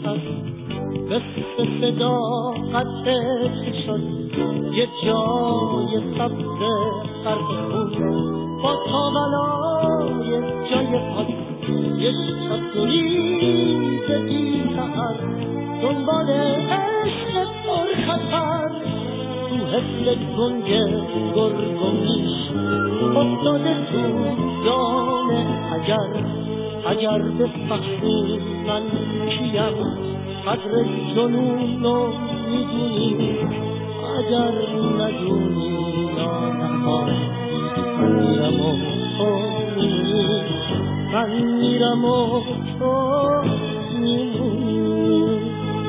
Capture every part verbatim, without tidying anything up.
از قصه صداقت شد یه جای سبز غرق خون با تاولای جای پاک یه شطوری بی سهر دنبال عشق پرخطر تو حفل گنگ گرگ و میش افتاده تو دام اگر اگر به فخری من کیم قدر جنون رو میدونی اگر ندونی ناها من میرم و تو میمونی من میرم و تو میمونی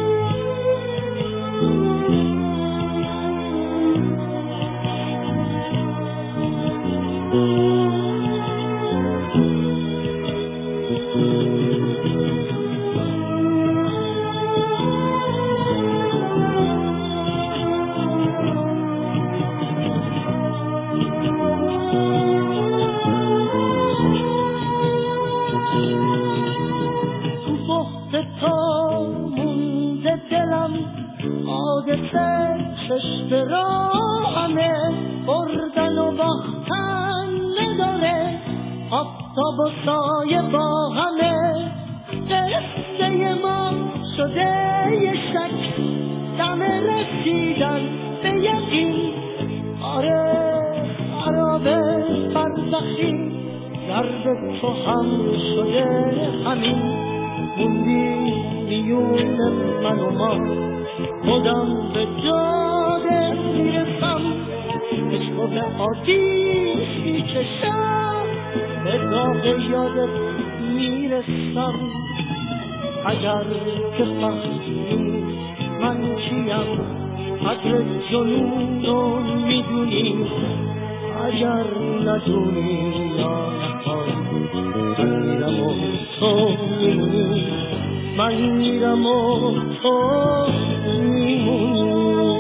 چشم راهمه بردن و باختن نداره آفتاب و سایه با همه قصه ما شده یه شک دم رسیدن به یقین آره خرابه برزخی درد تو هم شده همین موندی میون من و ما خودم به جاده میرسم عشق به آتیش میکشم به داغ یادت میرسم اگر که فهمی من کیم قدر جنون رو میدونی اگر ندونی یا نخواهی من میرم و تو میمونی من میرم و تو میمونی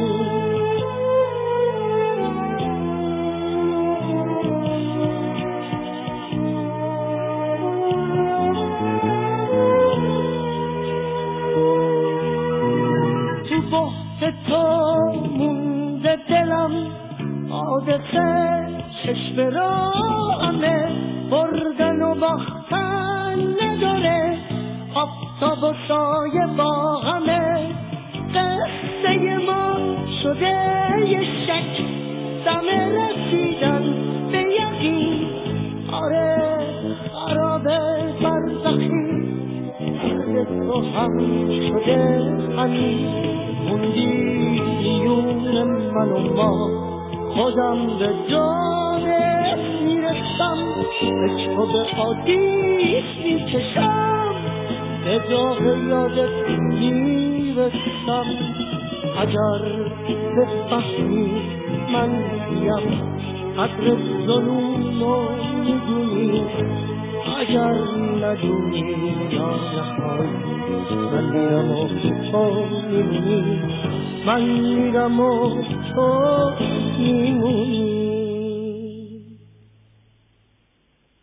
تو بحث تو مونده دلم عادت چشم راهمه بردن و باختن نداره آفتاب و سایه با همه قصه ما شده یه شک دم رسیدن به یقین آره خرابه برزخی درد تو هم شده همین موندی میون من و ما خودم به جانت میرسم عشق به آتیش میکشم به داغ یادت میرسم اگر بفهمی من کیم قدر جنون رو میدونی اگر ندونی یا نخواهی من میرم و تو میمونی من میرم و تو میمونی